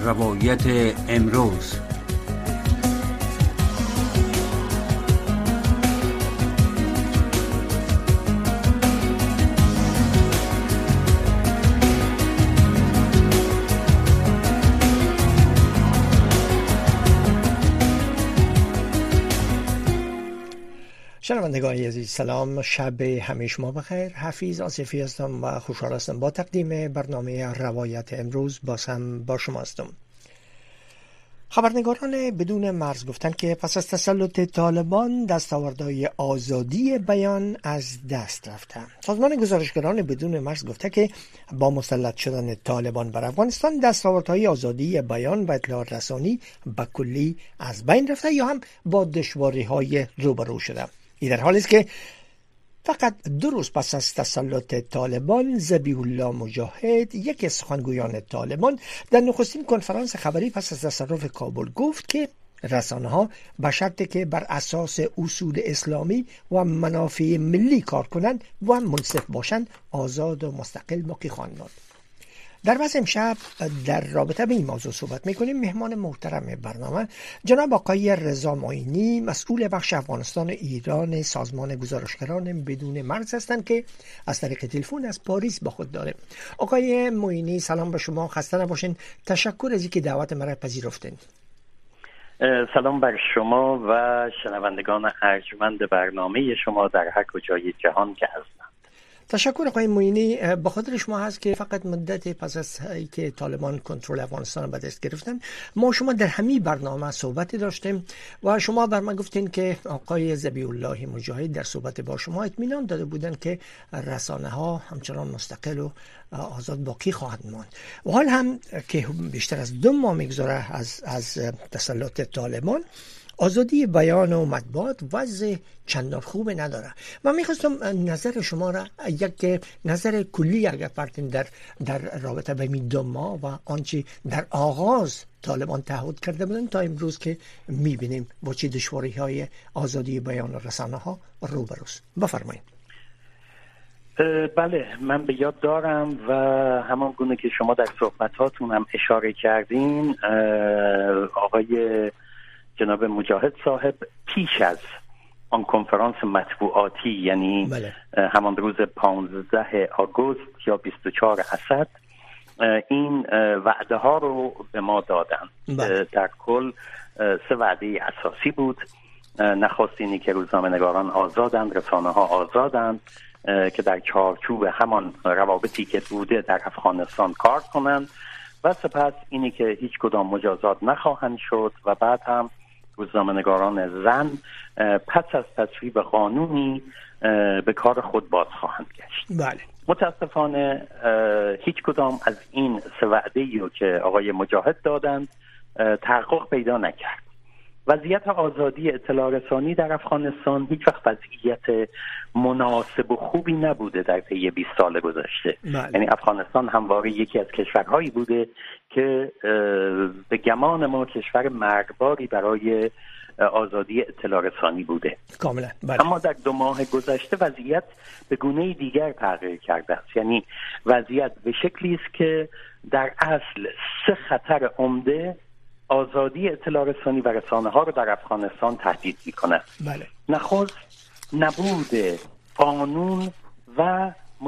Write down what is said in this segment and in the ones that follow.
روایت امروز. شنوندگان عزیز سلام، شب همه شما بخیر. حفیظ آصفی هستم و خوشحال هستم با تقدیم برنامه روایت امروز بازم با شما هستم. خبرنگاران بدون مرز گفتند که پس از تسلط طالبان دستاوردهای آزادی بیان از دست رفته. سازمان گزارشگران بدون مرز گفته که با مسلط شدن طالبان بر افغانستان دستاوردهای آزادی بیان و اطلاعات رسانی به کلی از بین رفته یا هم با دشواری‌های روبرو شده. این در حالی است که فقط 2 روز پس از تسلط طالبان، ذبیح الله مجاهد، یکی از سخنگویان طالبان، در نخستین کنفرانس خبری پس از تصرف کابل گفت که رسانه‌ها به شرطی که بر اساس اصول اسلامی و منافع ملی کار کنند و منصف باشند آزاد و مستقل باقی خواهند ماند. در بحث امشب در رابطه به این موضوع صحبت میکنیم. مهمان محترم برنامه جناب آقای رضا معینی، مسئول بخش افغانستان ایران سازمان گزارشگران بدون مرز هستند که از طریق تلفن از پاریس با خود داره. آقای معینی سلام به شما، خسته نباشین. تشکر از اینکه دعوت مرا پذیرفتین. سلام بر شما و شنوندگان ارجمند برنامه شما در هر کجای جهان که هستند. تشکر آقای معینی. به خاطر شما هست که فقط مدت پس از که طالبان کنترل افغانستان به دست گرفتن ما شما در همین برنامه صحبتی داشتیم و شما بر من گفتین که آقای ذبیح الله مجاهد در صحبت با شما اطمینان داده بودن که رسانه ها همچنان مستقل و آزاد باقی خواهند ماند. و حال هم که بیشتر از 2 ماه میگذره از تسلط طالبان، آزادی بیان و مطبوعات وضع چندان خوب نداره. من میخواستم نظر شما را، یک نظر کلی اگر پرتین در رابطه به این 2 ماه و آنچه در آغاز طالبان تعهد کرده بودن تا امروز که میبینیم با چه دشواری های آزادی بیان و رسانه ها روبروست. بفرمایید. بله، من به یاد دارم و همان گونه که شما در صحبتاتون هم اشاره کردین، آقای جناب مجاهد صاحب پیش از آن کنفرانس مطبوعاتی، یعنی همان روز 15 آگوست یا 24 اسد، این وعده ها رو به ما دادن. در کل 3 وعده اساسی بود. نخست اینی که روزنامه‌نگاران آزادند، رسانه ها آزادند که در چارچوب همان روابطی که بوده در افغانستان کار کنند، و سپس اینی که هیچ کدام مجازات نخواهند شد و بعد هم روزنامه‌نگاران زن پس از تصویب قانونی به کار خود باز خواهند گشت. بله. متاسفانه هیچ کدام از این 3 وعده‌ای رو که آقای مجاهد دادند تحقق پیدا نکرد. وضعیت آزادی اطلاع رسانی در افغانستان هیچ وقت وضعیت مناسب و خوبی نبوده در طی 20 سال گذشته. یعنی افغانستان همواره یکی از کشورهایی بوده که به گمان ما کشور مرگباری برای آزادی اطلاع رسانی بوده. کاملا. اما در 2 ماه گذشته وضعیت به گونه دیگر تغییر کرده است. یعنی وضعیت به شکلی است که در اصل 3 خطر عمده آزادی اطلاع رسانی و رسانه ها رو در افغانستان تهدید می‌کنه. بله. نخست نبود قانون و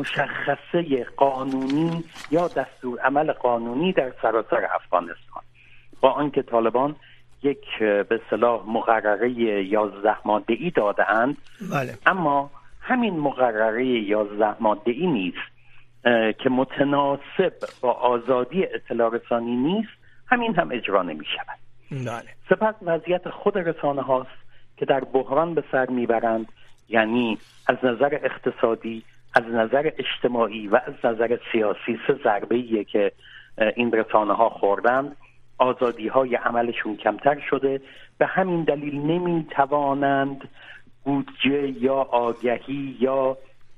مشخصه قانونی یا دستور عمل قانونی در سراسر افغانستان، با آنکه طالبان یک به اصطلاح مقرره 11 ماده‌ای داده‌اند. بله. اما همین مقرره 11 ماده‌ای نیست که متناسب با آزادی اطلاع رسانی نیست، همین هم اجرا نمی شود. بله. سپس وضعیت خود رسانه هاست که در بحران به سر میبرند. یعنی از نظر اقتصادی، از نظر اجتماعی و از نظر سیاسی 3 ضربه‌ایه که این رسانه ها خوردند. آزادی های عملشون کمتر شده، به همین دلیل نمی توانند بودجه یا آگهی یا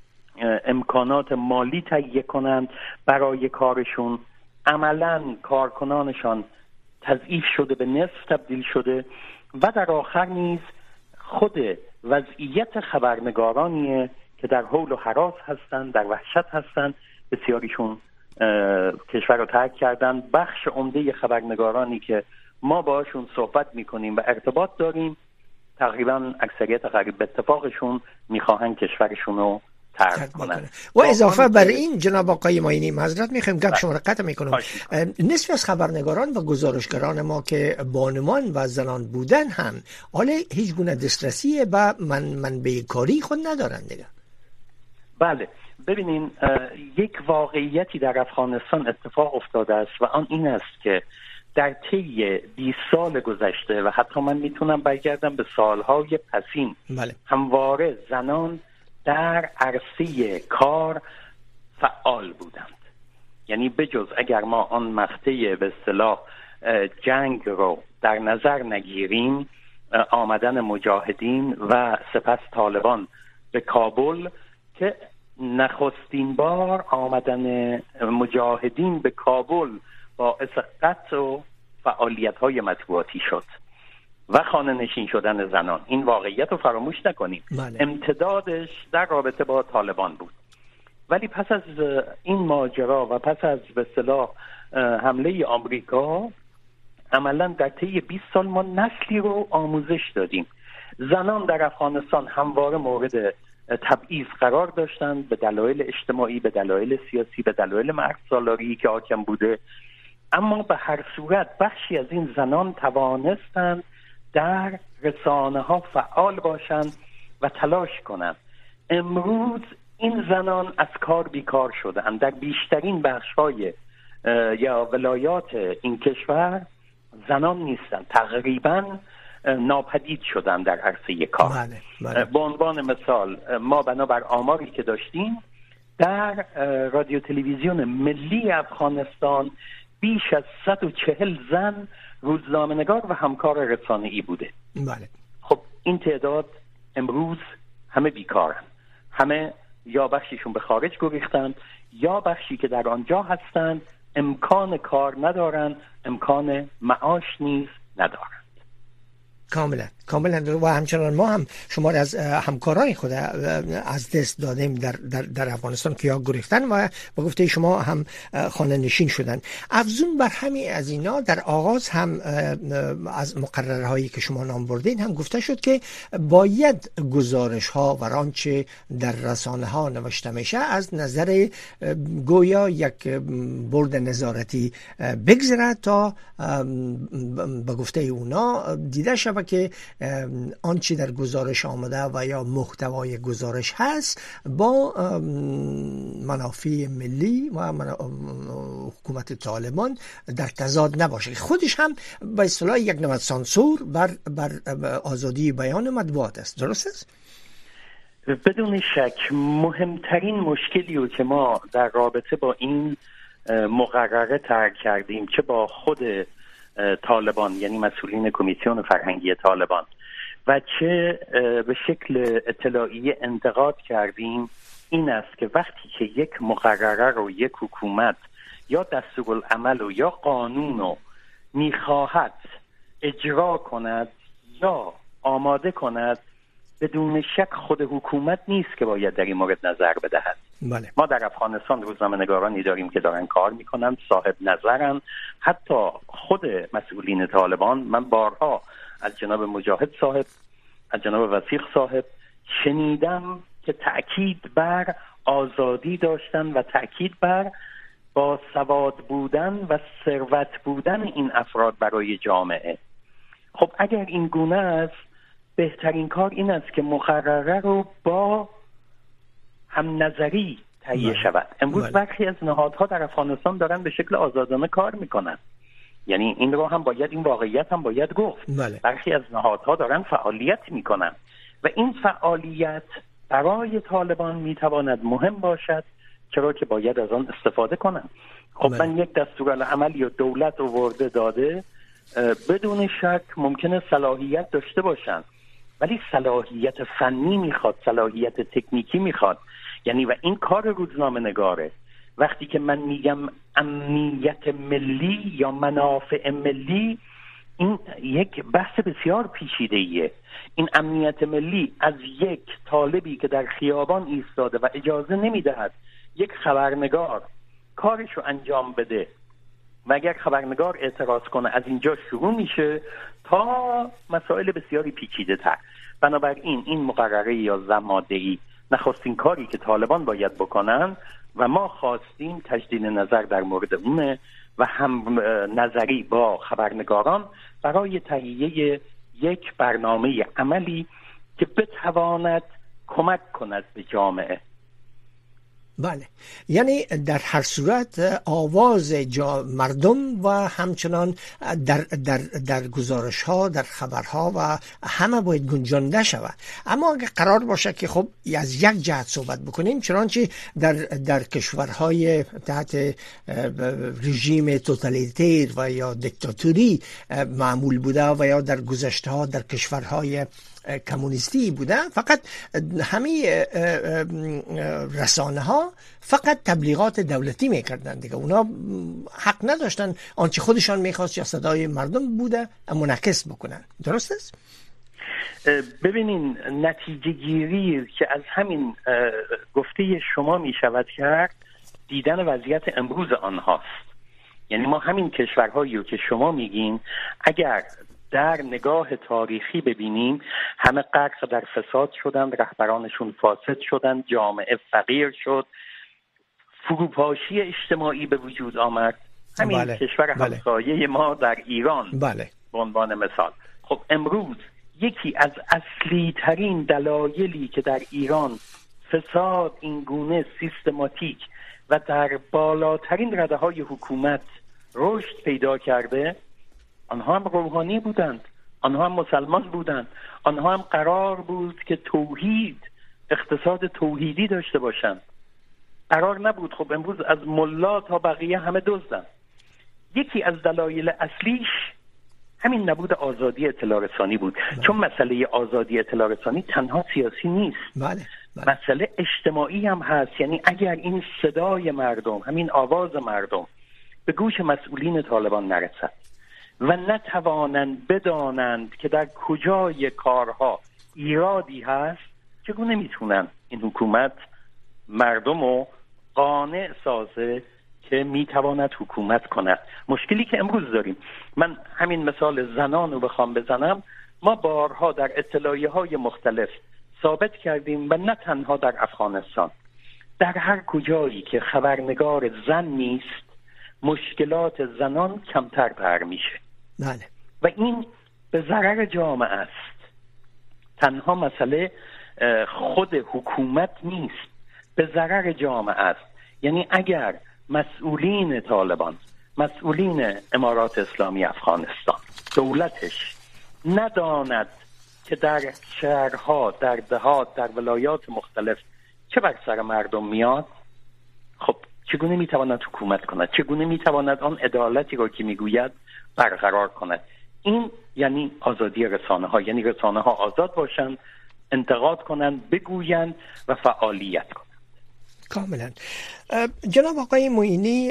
امکانات مالی تهیه کنند برای کارشون. عملاً کارکنانشان تضعیف شده، به نصف تبدیل شده و در آخر نیز خود وضعیت خبرنگارانیه که در حول و هراس هستند، در وحشت هستند. بسیاریشون کشور رو ترک کردن. بخش عمده خبرنگارانی که ما باشون صحبت میکنیم و ارتباط داریم تقریبا اکثریت قریب به اتفاقشون میخواهن کشورشون رو ترک کنن. و اضافه بر این جناب آقای معینی معذرت میخوایم گپ شما را قطع میکنم، نصف از خبرنگاران و گزارشگران ما که بانوان و زنان بودن هم حالا هیچ گونه دسترسی به منبع کاری خود ندارن دیگه. بله ببینین یک واقعیتی در افغانستان اتفاق افتاده است و آن این است که در طی 20 سال گذشته و حتی من میتونم برگردم به سالهای پسین همواره زنان در عرصه کار فعال بودند. یعنی بجز اگر ما آن مقطع به اصطلاح جنگ رو در نظر نگیریم، آمدن مجاهدین و سپس طالبان به کابل که نخستین بار آمدن مجاهدین به کابل باعث قطع و فعالیت‌های مطبوعاتی شد و خانه نشین شدن زنان. این واقعیت رو فراموش نکنیم. امتدادش در رابطه با طالبان بود. ولی پس از این ماجرا و پس از به اصطلاح حمله آمریکا عملاً در طی 20 سال ما نسلی رو آموزش دادیم. زنان در افغانستان همواره مورد تبعیض قرار داشتند به دلایل اجتماعی، به دلایل سیاسی، به دلایل مردسالاری که حاکم بوده. اما به هر صورت بخشی از این زنان توانستند در رسانه ها فعال باشند و تلاش کنند. امروز این زنان از کار بیکار شدند. در بیشترین بخش‌های یا ولایات این کشور زنان نیستند، تقریباً ناپدید شدن در عرصه کار. به عنوان مثال ما بنابر آماری که داشتیم در رادیو تلویزیون ملی افغانستان بیش از 140 زن روزنامه‌نگار و همکار رسانه‌ای بوده. خب این تعداد امروز همه بیکارن، همه یا بخشیشون به خارج گریختن یا بخشی که در آنجا هستند امکان کار ندارن، امکان معاش نیز ندارن. کاملا و همچنان ما هم شمار از همکاران خود از دست دادیم در افغانستان که یا گریختن و با گفته شما هم خانه نشین شدن. افزون بر همین از اینا در آغاز هم از مقرره هایی که شما نام بردین هم گفته شد که باید گزارش ها و آنچه در رسانه ها نوشته میشه از نظر گویا یک برد نظارتی بگذره تا به گفته اونا دیده شود که آنچه در گزارش آمده و یا محتوای گزارش هست با منافع ملی و حکومت طالبان در تضاد نباشه. خودش هم به اصطلاح یک نوع سانسور بر آزادی بیان مطبوعات است. درست است؟ بدون شک مهمترین مشکلی رو که ما در رابطه با این مقرره ترک کردیم، چه با خود طالبان یعنی مسئولین کمیسیون فرهنگی طالبان و چه به شکل اطلاعیه انتقاد کردیم، این است که وقتی که یک مقرره رو یک حکومت یا دستورالعمل و یا قانون رو میخواهد اجرا کند یا آماده کند، بدون شک خود حکومت نیست که باید در این مورد نظر بدهد. ما در افغانستان روزنامه‌نگارانی داریم که دارن کار میکنن، صاحب نظرن. حتی خود مسئولین طالبان، من بارها از جناب مجاهد صاحب، از جناب وثیق صاحب شنیدم که تأکید بر آزادی داشتن و تأکید بر باسواد بودن و ثروت بودن این افراد برای جامعه. خب اگر این گونه است، بهترین کار این است که مقرره رو با هم نظری تهیه شود. امروز برخی از نهادها در افغانستان دارن به شکل آزادانه کار میکنن، یعنی این رو هم باید، این واقعیت هم باید گفت. برخی از نهادها دارن فعالیت میکنن و این فعالیت برای طالبان میتواند مهم باشد، چرا که باید از آن استفاده کنن. خب من یک دستورالعمل یا دولت آورده داده، بدون شک ممکنه صلاحیت داشته باشن، ولی صلاحیت فنی میخواد، صلاحیت تکنیکی میخواد. یعنی و این کار روزنامه نگاره. وقتی که من میگم امنیت ملی یا منافع ملی، این یک بحث بسیار پیچیده‌ایه. این امنیت ملی از یک طالبی که در خیابان ایستاده و اجازه نمیدهد یک خبرنگار کارشو انجام بده و اگر خبرنگار اعتراض کنه از اینجا شروع میشه تا مسائل بسیاری پیچیده تر. بنابراین این مقرره 11 ماده‌ای نخستین کاری که طالبان باید بکنن و ما خواستیم تجدید نظر در مورد اونه و هم نظری با خبرنگاران برای تهیه یک برنامه عملی که بتواند کمک کند به جامعه. بله، یعنی در هر صورت آواز مردم و همچنان در گزارش ها، در خبرها و همه باید گنجانده شود. اما اگر قرار باشه که خب از یک جهت صحبت بکنیم، چنانچه در کشورهای تحت رژیم توتالیتیر و یا دیکتاتوری معمول بوده و یا در گذشته ها در کشورهای کمونیستی بوده، فقط همه رسانه ها فقط تبلیغات دولتی میکردن دیگه. اونا حق نداشتن آنچه خودشان میخواست یا صدای مردم بوده منعکس بکنن. درست است؟ ببینین نتیجه گیری که از همین گفته شما میشود کرد دیدن وضعیت امروز آنهاست. یعنی ما همین کشورهایی رو که شما میگین اگر در نگاه تاریخی ببینیم همه غرق در فساد شدند، رهبرانشون فاسد شدند، جامعه فقیر شد، فروپاشی اجتماعی به وجود آمد. همین کشور همسایه ما در ایران به عنوان مثال. خب امروز یکی از اصلی ترین دلایلی که در ایران فساد اینگونه سیستماتیک و در بالاترین رده‌های حکومت رشد پیدا کرده، آنها هم روحانی بودند، آنها هم مسلمان بودند، آنها هم قرار بود که توحید، اقتصاد توحیدی داشته باشند. قرار نبود. خب امروز از ملا تا بقیه همه دزدن. یکی از دلایل اصلیش همین نبود آزادی اطلاع رسانی بود. چون مسئله آزادی اطلاع رسانی تنها سیاسی نیست. مسئله اجتماعی هم هست. یعنی اگر این صدای مردم، همین آواز مردم به گوش مسئولین طالبان نرسد و نتوانند بدانند که در کجای کارها ایرادی هست، چگونه میتونن این حکومت مردم رو قانع سازه که میتواند حکومت کند؟ مشکلی که امروز داریم، من همین مثال زنان رو بخوام بزنم، ما بارها در اطلاعیه های مختلف ثابت کردیم و نه تنها در افغانستان، در هر کجایی که خبرنگار زن نیست مشکلات زنان کمتر تر میشه. و این به ضرر جامعه است. تنها مسئله خود حکومت نیست، به ضرر جامعه است. یعنی اگر مسئولین طالبان، مسئولین امارات اسلامی افغانستان، دولتش نداند که در شهرها، در دهات، در ولایات مختلف چه بر سر مردم میاد، خب چگونه میتواند حکومت کند؟ چگونه میتواند آن عدالتی رو که میگوید برقرار کند؟ این یعنی آزادی رسانه ها، یعنی رسانه ها آزاد باشند، انتقاد کنند، بگویند و فعالیت کنند. کاملا. جناب آقای معینی،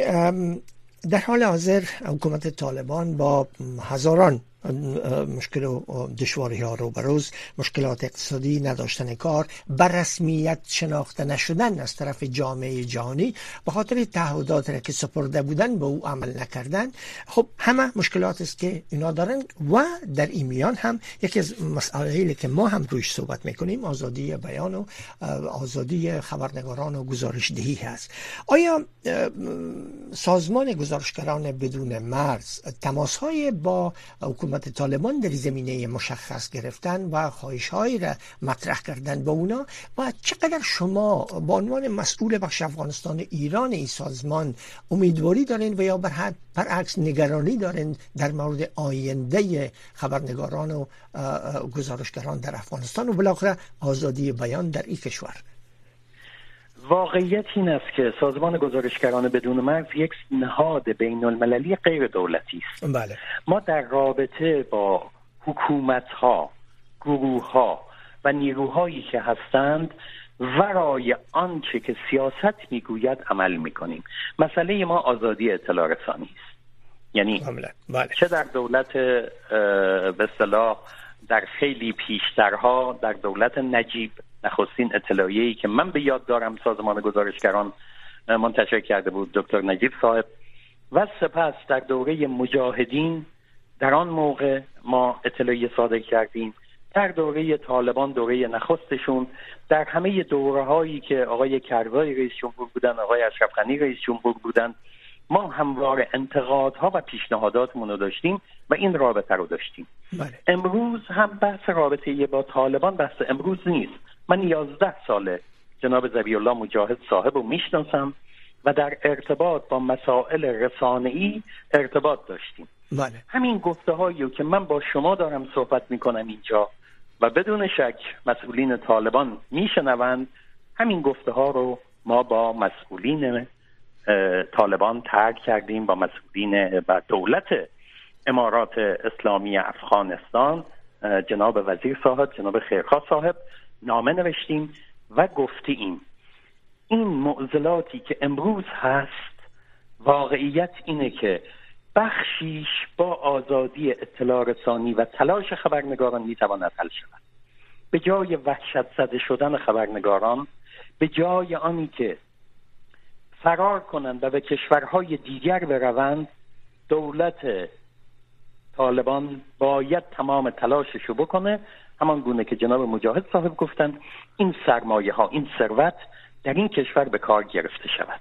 در حال حاضر حکومت طالبان با هزاران مشکل و دشواری ها روبروز، مشکلات اقتصادی، نداشتن کار، بر رسمیت شناخته نشدن از طرف جامعه جهانی به خاطر تعهداتی که سپرده بودن به او عمل نکردن. خب همه مشکلات است که اینا دارن و در این میان هم یکی از مسائلی که ما هم روش صحبت میکنیم آزادی بیان و آزادی خبرنگاران و گزارش دهی هست. آیا سازمان گزارشگران بدون مرز تماس‌های با حکومت طالبان در زمینه مشخص گرفتن و خواهش‌هایی را مطرح کردن با اونا و چقدر شما به عنوان مسئول بخش افغانستان ایران این سازمان امیدواری دارین و یا برعکس نگرانی دارین در مورد آینده خبرنگاران و گزارشگران در افغانستان و بالاخره آزادی بیان در این کشور؟ واقعیت این است که سازمان گزارشگران بدون مرز یک نهاد بین المللی غیر دولتی است. بله. ما در رابطه با حکومت‌ها، گروه‌ها و نیروهایی که هستند ورای آنچه که سیاست میگوید عمل میکنیم. مسئله ما آزادی اطلاع رسانی است. یعنی بله. چه در دولت به اصطلاح در خیلی پیشترها، در دولت نجیب، نخستین اطلاعیه‌ای که من به یاد دارم سازمان گزارشگران منتشر کرده بود دکتر نجیب صاحب. و سپس در دوره مجاهدین در آن موقع ما اطلاعیه صادر کردیم، در دوره طالبان، دوره نخستشون، در همه دوره‌هایی که آقای کرزی رئیس جمهور بودن، آقای اشرف غنی رئیس جمهور بودن، ما همواره انتقادها و پیشنهاداتمون رو داشتیم و این رابطه رو داشتیم. بله. امروز هم بحث رابطه با طالبان بحث امروز نیست. من 11 ساله جناب ذبیح الله مجاهد صاحب رو میشناسم و در ارتباط با مسائل رسانه‌ای ارتباط داشتیم. بله. همین گفته‌هایی که من با شما دارم صحبت میکنم اینجا و بدون شک مسئولین طالبان میشنوند، همین گفته‌ها رو ما با مسئولین طالبان ترک کردیم، با مسئولین و دولت امارات اسلامی افغانستان، جناب وزیر صاحب، جناب خیرخواه صاحب نامه نوشتیم و گفتیم این معضلاتی که امروز هست، واقعیت اینه که بخشیش با آزادی اطلاع رسانی و تلاش خبرنگاران میتواند حل شود. به جای وحشت زده شدن خبرنگاران، به جای آنی که فرار کنند و به کشورهای دیگر بروند، دولت طالبان باید تمام تلاشش رو بکنه، همان گونه که جناب مجاهد صاحب گفتند، این سرمایه ها، این ثروت در این کشور به کار گرفته شود.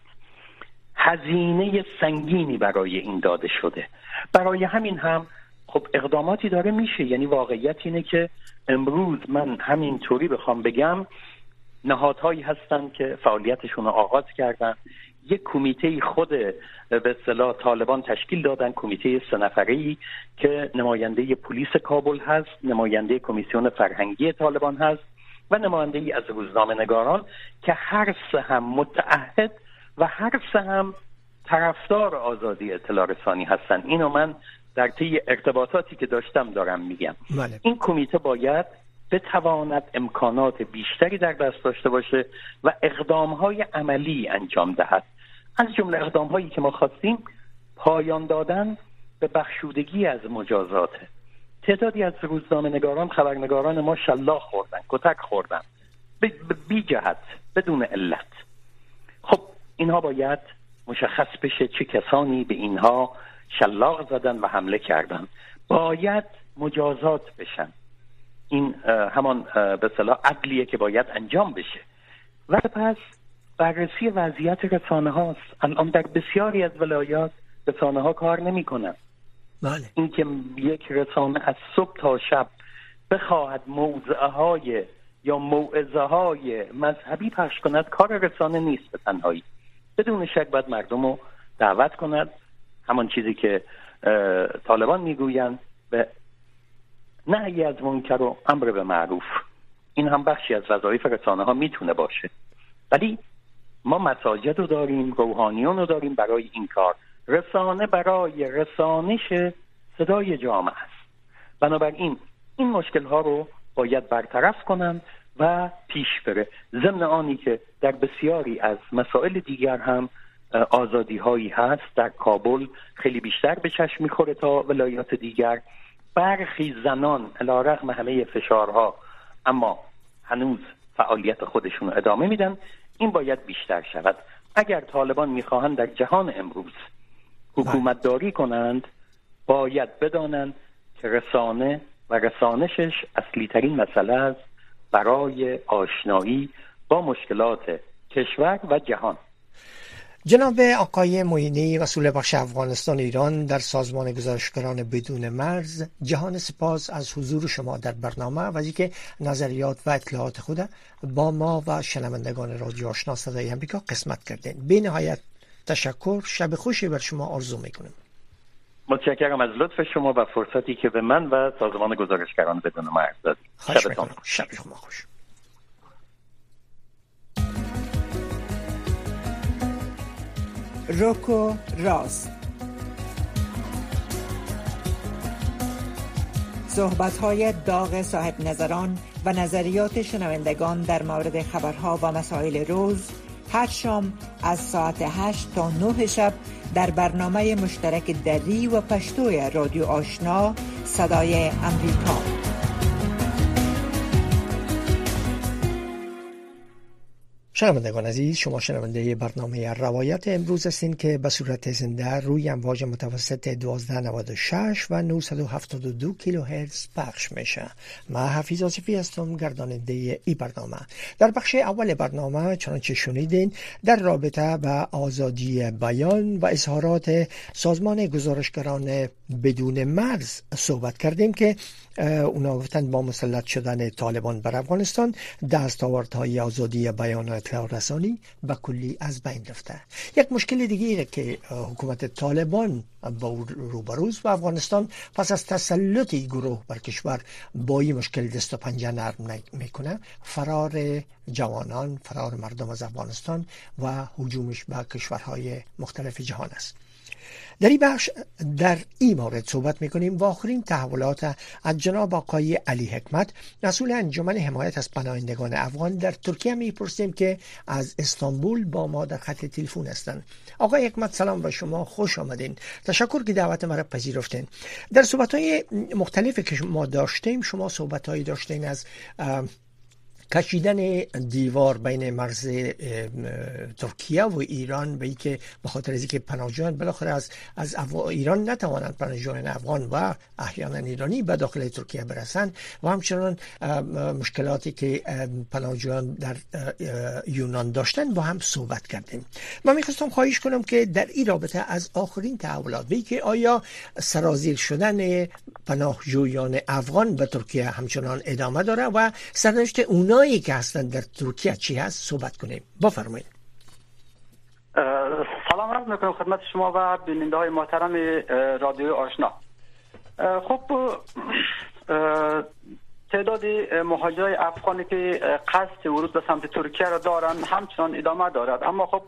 هزینه سنگینی برای این داده شده. برای همین هم خب اقداماتی داره میشه. یعنی واقعیت اینه که امروز من همینطوری بخوام بگم، نهادهایی هستن که فعالیتشون رو آغاز کردن. یک کمیته خود به اصطلاح طالبان تشکیل دادن، کمیته 3 نفره‌ای که نماینده پلیس کابل هست، نماینده کمیسیون فرهنگی طالبان هست و نماینده‌ای از روزنامه‌نگاران که هر سه هم متعهد و هر سه هم طرفدار آزادی اطلاع رسانی هستن. اینو من در طی ارتباطاتی که داشتم دارم میگم. بله. این کمیته باید بتواند امکانات بیشتری در دست داشته باشه و اقدام‌های عملی انجام دهد. از جمله اقدام‌هایی که ما خواستیم پایان دادن به بخشودگی از مجازاته. تعدادی از روزنامه‌نگاران، خبرنگاران ما شلاق خوردن، کتک خوردن بی جهت، بدون علت. خب اینها باید مشخص بشه چه کسانی به اینها شلاق زدن و حمله کردن، باید مجازات بشن. این همان به اصطلاح عدلیه که باید انجام بشه. و پس بررسی وضعیت رسانه هاست. الان در بسیاری از ولایات رسانه ها کار نمی کنن. بله. این که یک رسانه از صبح تا شب بخواهد موضوعه های یا موعظه های مذهبی پخش کند، کار رسانه نیست به تنهایی. بدون شک باید مردم رو دعوت کند، همان چیزی که طالبان میگویند به نهی از منکر و امر به معروف. این هم بخشی از وظایف رسانه ها میتونه باشه. ولی ما مساجد رو داریم، روحانیون رو داریم برای این کار. رسانه برای رسانش صدای جامعه است. بنابراین این مشکل ها رو باید برطرف کنند و پیش بره. ضمن آنی که در بسیاری از مسائل دیگر هم آزادی هایی هست. در کابل خیلی بیشتر به چشم میخوره تا ولایات دیگر. برخی زنان علیرغم همه فشارها اما هنوز فعالیت خودشون رو ادامه میدن. این باید بیشتر شود. اگر طالبان میخواهند در جهان امروز حکومت داری کنند، باید بدانند که رسانه و رسانشش اصلی ترین مسئله است برای آشنایی با مشکلات کشور و جهان. جناب آقای معینی، مسئول بخش افغانستان ایران در سازمان گزارشگران بدون مرز، جهان سپاس از حضور شما در برنامه و از اینکه نظریات و اطلاعات خود با ما و شنوندگان رادیو آشنا صدای آمریکا قسمت کردین. بی نهایت تشکر. شب خوشی بر شما آرزو میکنم. متشکرم از لطف شما و فرصتی که به من و سازمان گزارشگران بدون مرز دادید. شبتون خوش. شب شما خوش. روکو راست، صحبت‌های داغ صاحب نظران و نظریات شنوندگان در مورد خبرها و مسائل روز، هر شام از ساعت 8 تا 9 شب در برنامه مشترک دری و پشتوی رادیو آشنا صدای امریکا. شنوندگان عزیز، شما شنونده برنامه روایت امروز هستین که به صورت زنده روی امواج متوسط 1296 و 972 کیلوهرتز پخش میشه. من حفیظ آصفی هستم، گرداننده ای برنامه. در بخش اول برنامه چنانچه شنیدین در رابطه با آزادی بیان و اظهارات سازمان گزارشگران بدون مرز صحبت کردیم که اونا گفتن با مسلط شدن طالبان بر افغانستان دستاوردهای آزادی بیان و اطلاع رسانی به کلی از بین رفته. یک مشکل دیگه که حکومت طالبان با روبروز و افغانستان پس از تسلط گروه بر کشور با این مشکل دست و پنجه نرم میکنه، فرار جوانان، فرار مردم از افغانستان و هجومش به کشورهای مختلف جهان است. در این بخش در این مورد صحبت میکنیم و آخرین تحولات از جناب آقای علی حکمت، مسئول انجمن حمایت از پناهندگان افغان در ترکیه میپرسیم که از استانبول با ما در خط تلفن هستند. آقای حکمت سلام به شما، خوش آمدین. تشکر که دعوت ما را پذیرفتین. در صحبت‌های مختلفی که ما داشتیم، شما صحبت‌هایی داشتین از کشیدن دیوار بین مرز ترکیه و ایران به اینکه به خاطر اینکه پناهجویان بالاخره از ایران نتوانند پناهجویان افغان و احیانا ایرانی به داخل ترکیه برسند و همچنان مشکلاتی که پناهجویان در یونان داشتن با هم صحبت کردیم. من میخواستم خواهش کنم که در این رابطه از آخرین تحولات و اینکه آیا سرازیر شدن پناهجویان افغان به ترکیه همچنان ادامه داره و سرنوشت اونایی که هستن در ترکیه چی هست صحبت کنیم. بفرمایید. سلام عرض میکنم خدمت شما و بیننده های محترم رادیو آشنا. خب تعداد مهاجرای افغانی که قصد ورود به سمت ترکیه را دارند همچنان ادامه دارد، اما خب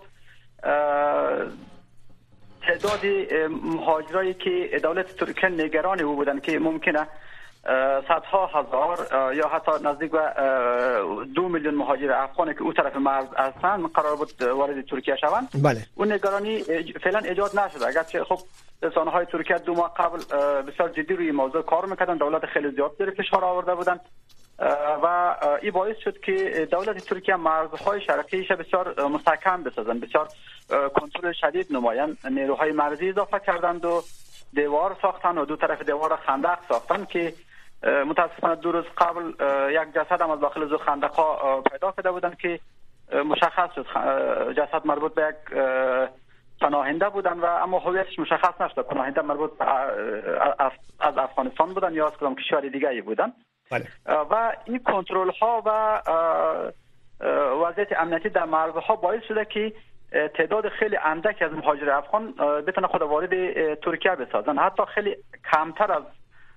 تعداد مهاجرایی که دولت ترکیه نگران او بودند که ممکنه صدها هزار یا حتی نزدیک به 2 میلیون مهاجر افغانی که او طرف مرز هستند قرار بود وارد ترکیه شوند. بله. اون نگرانی فعلا ایجاد نشده، اگرچه خب رسانه‌های ترکیه 2 ماه قبل بسیار جدی روی موضوع کار میکردن، دولت خیلی زیاد در فشار آورده بودند و این باعث شد که دولت ترکیه مرزهای شرقیش بسیار مستحکم بسازند، بسیار کنترل شدید نمایند. نیروهای مرزی اضافه کردند و دیوار ساختن و دو طرف دیوار خندق ساختن که متاسفانه 2 روز قبل یک جسد هم از داخل زو خندق‌ها پیدا کرده بودن که مشخص شد جسد مربوط به یک پناهنده بودن و اما هویتش مشخص نشد پناهنده مربوط از افغانستان بودن یا از کدام کشور دیگه ای بودن. بله. و این کنترل ها و وضعیت امنیتی در مرزها باعث شده که تعداد خیلی اندک از مهاجر افغان بتونه خود وارد ترکیه بسازن، حتی خیلی کمتر از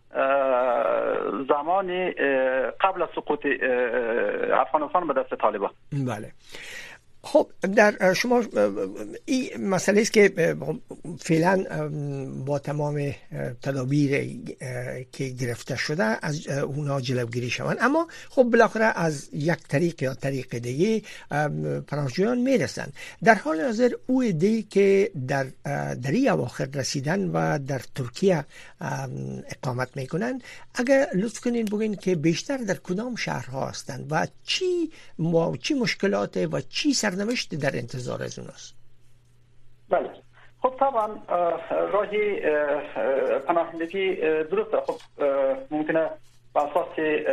زمان قبل از سقوط افغانستان به دست طالبان. بله. خب در شما این مسئله است که فعلا با تمام تدابیر که گرفته شده از اونا جلوگیری شوند، اما خب بالاخره از یک طریق یا طریق دیگه پناهجویان میرسن. در حال حاضر او ایده که در این اواخر رسیدن و در ترکیه اقامت میکنن، اگر لطف کنین بگین که بیشتر در کدام شهرها هستند و چی مشکلات و چی سرنوشت در انتظار از اوناست؟ بله. خب طبعا راهی پناهندگی درسته. خب ممکنه به اساس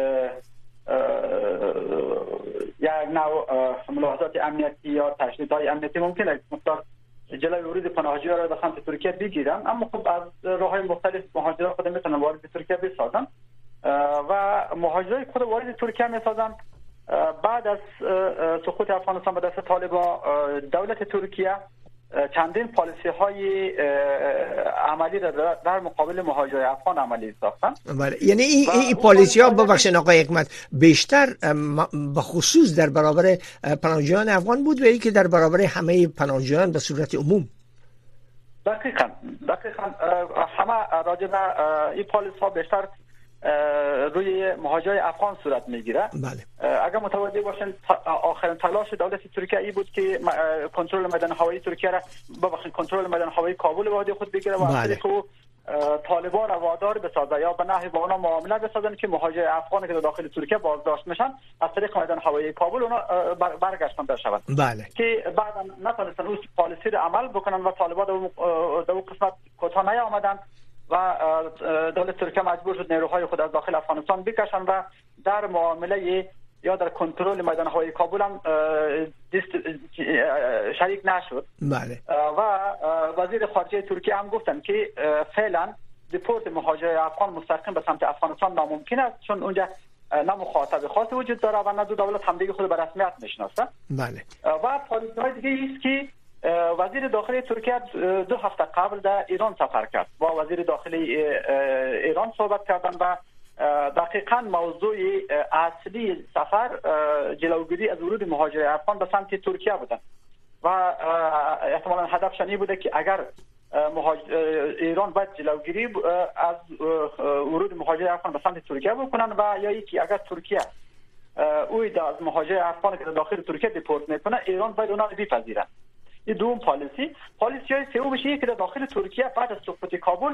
یک نوع ملاحظات امنیتی یا تشدیدهای امنیتی ممکنه مثلا جلوی ورود پناهجویان را به سمت ترکیه بگیرن، اما خب از راههای مختلف مهاجران خود میتونن وارد ترکیه بسازن و مهاجرای خود وارد ترکیه میسازن. بعد از سقوط افغانستان به دست طالبان دولت ترکیه چندین پالیسی های عملی را در مقابل مهاجرای افغان عملی ساختن. بله. یعنی این پالیسی ها ببخشید آقای حکمت بیشتر به خصوص در برابر پناهجویان افغان بود و اینکه در برابر همه پناهجویان به صورت عموم؟ دقیقاً همه راجع به این پالیسی ها بیشتر روی مهاجرای افغان صورت میگیره. بله. اگر متوجه باشین آخرین تلاش دولت ترکیه ای بود که کنترل میدان هوایی ترکیه را کنترل میدان هوایی کابل به عهده خود بگیره و بله. که طالبان را وادار بسازه یا به نحوی با اونا معامله بسازن که مهاجر افغانی که در داخل ترکیه بازداشت میشن از طریق میدان هوایی کابل اونا برگشتن شود. بله. که بعدا نتونستن اون پالیسی رو عمل بکنن و طالبان در اون قسمت کوتاه نیامدن و دولت ترکیه مجبور شد نیروهای خود از داخل افغانستان بکشن و در معامله یا در کنترل میدان هوایی کابل هم شریک نشد. بله. و وزیر خارجه ترکیه هم گفتن که فعلا دیپورت مهاجر افغان مستقیم به سمت افغانستان ناممکن است، چون اونجا نه مخاطب خاص وجود داره و نه دو دولت همدیگه خود به رسمیت میشناسن. بله. و پالیسی‌های دیگه است که وزیر داخلی ترکیه 2 هفته قبل در ایران سفر کرد، با وزیر داخلی ایران صحبت کردن و دقیقاً موضوع اصلی سفر جلوگیری از ورود مهاجر افغان به سمت ترکیه بودن و احتمالاً هدفشان این بوده که اگر ایران باید جلوگیری از ورود مهاجر افغان به سمت ترکیه بکنن و یا اینکه اگر ترکیه اوید از مهاجر افغان که داخل ترکیه دیپورت میکنه، ایران باید اونا رو بپذیره. این دوم پالیسی‌های سومش اینه که داخل ترکیه بعد از سقوط کابل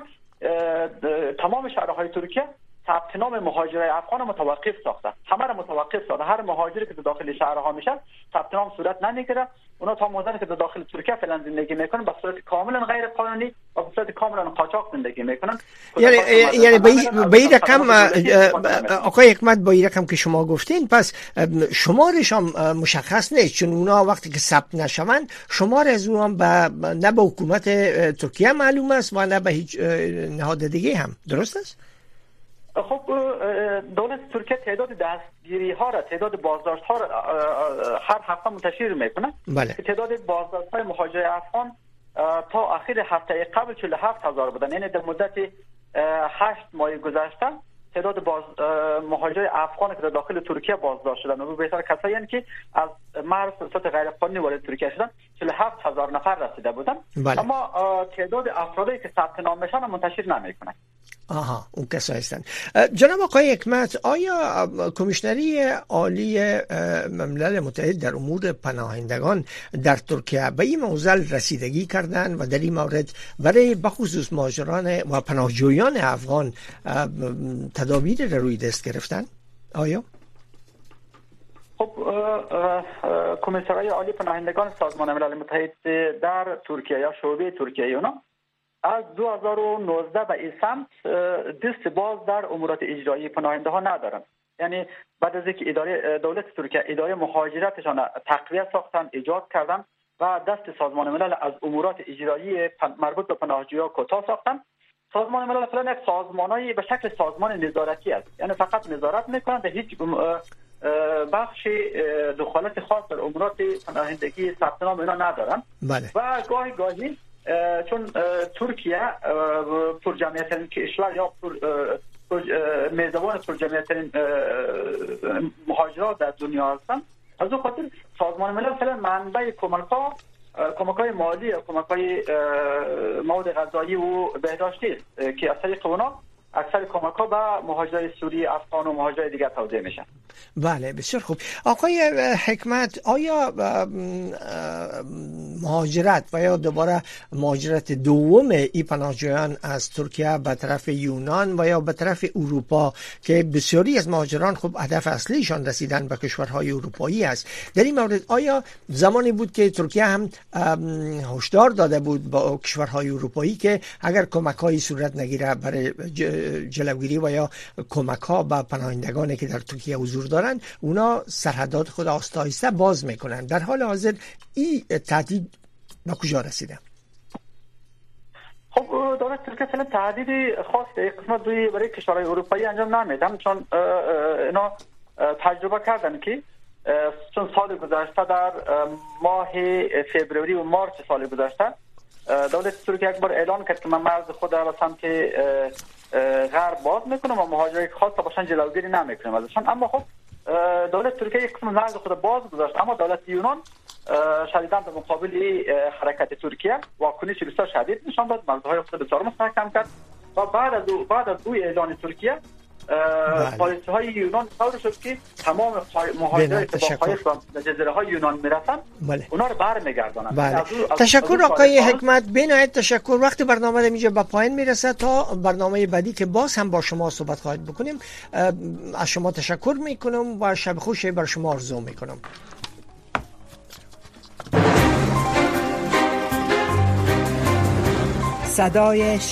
تمام شهرهای ترکیه ثبت نام مهاجر افغان متوقف ساخته، همه را متوقف ساخته. هر مهاجری که داخل شهرها میشه ثبت نام صورت نمیگیره. اونا تا مدتی که داخل ترکیه فعلا زندگی میکنن به صورت کاملا غیر قانونی و به صورت کاملا قاچاق زندگی میکنن. یعنی به این رقم آقای حکمت، با این رقم که شما گفتین پس شمارش هم مشخص نیست، چون اونا وقتی که ثبت نشون شمار از اونها نه به حکومت ترکیه معلوم است و نه به هیچ نهاد دیگه هم. درست است؟ خب دولت ترکیه تعداد دستگیری ها را، تعداد بازداشت ها را هر هفته منتشر میکنه. بله. تعداد بازداشت های مهاجر افغان تا اخیر هفته قبل 47,000 بودن، یعنی در مدت 8 ماه گذشته تعداد مهاجر افغان که در داخل ترکیه بازداشت شدن و بهتر کسایی هستند که از مرز صورت غیر قانونی وارد ترکیه شدن 47,000 نفر رسیده بودن. بله. اما تعداد افرادی که ثبت نام میشن منتشر نمیکنه. آها، اون کسایی هستند. جناب آقای حکمت، آیا کمیشنری عالی ملل متحد در امور پناهندگان در ترکیه به این موضوع رسیدگی کردند و در این مورد برای بخصوص مهاجران و پناهجویان افغان تدابیر روی دست گرفتن؟ آیا؟ خب کمیسرای عالی پناهندگان سازمان ملل متحد در ترکیه یا شعبه ترکیه اونا از 2019 به این سمت دست باز در امورات اجرایی پناهنده ها ندارن. یعنی بعد از اینکه دولت ترکیه اداره مهاجرتشان تقویت ساختن، ایجاد کردن و دست سازمان ملل از امورات اجرایی مربوط به پناهجویان کوتاه ساختن، سازمان ملل فعلا یک سازمانی به شکل سازمان نظارتی است. یعنی فقط نظارت میکنن، به هیچ بخش دخالت خاص در امورات پناهندگی ثبت نام اینا ندارن. بله. و گاهی چون ترکیه پرجمعیترین کشور یا میزبان پرجمعیترین مهاجرات در دنیا هستند، از اون خاطر سازمان ملل فعلا منبع کمک‌های مالی و کمک‌های مواد غذایی و بهداشتی است که از طریق اونا اکثر کمک‌ها به مهاجرای سوری، افغان و مهاجرای دیگر توزیع میشن. بله، بسیار خوب. آقای حکمت، آیا مهاجرت و یا دوباره مهاجرت دوم این پناهجویان از ترکیه به طرف یونان و یا به طرف اروپا که بسیاری از مهاجران خب هدف اصلیشان رسیدن به کشورهای اروپایی است، در این مورد آیا زمانی بود که ترکیه هم هشدار داده بود با کشورهای اروپایی که اگر کمک‌هایی صورت نگیره برای جلوگیری و یا کمک‌ها به پناهندگانی که در ترکیه حضور دارند اونا سرحدات خود آهسته باز میکنن؟ در حال حاضر این تهدید به کجا رسیده؟ خب دولت ترکیه فعلا تهدیدی خاص قسمت برای کشورهای اروپایی انجام نمیدن، چون اینا تجربه کردن که چون سال گذشته در ماه فوریه و مارس سال گذشته دولت ترکیه یک بار اعلان کرد که من مرز خود را به سمت غرب باز میکنم و مهاجرای خاص باشن جلوگیری نمیکنم ازشان. اما خب دولت ترکیه یک قسم مرز خود باز گذاشت، اما دولت یونان شدیداً به مقابل حرکت ترکیه واکنش بسیار شدید نشان داد، مرزهای خود بسیار مستحکم کرد و بعد از او اعلان ترکیه پالیسی های یونان طور شد که تمام مهاجرت با قایق و جزیره های یونان میرسن اونا رو برمیگردانن. بله. تشکر آقای حکمت، بنهایت تشکر. وقت برنامه اینجا به پایان میرسه. تا برنامه بعدی که باز هم با شما صحبت خواهد بکنیم از شما تشکر میکنم و شب خوشی بر شما آرزو میکنم. صدای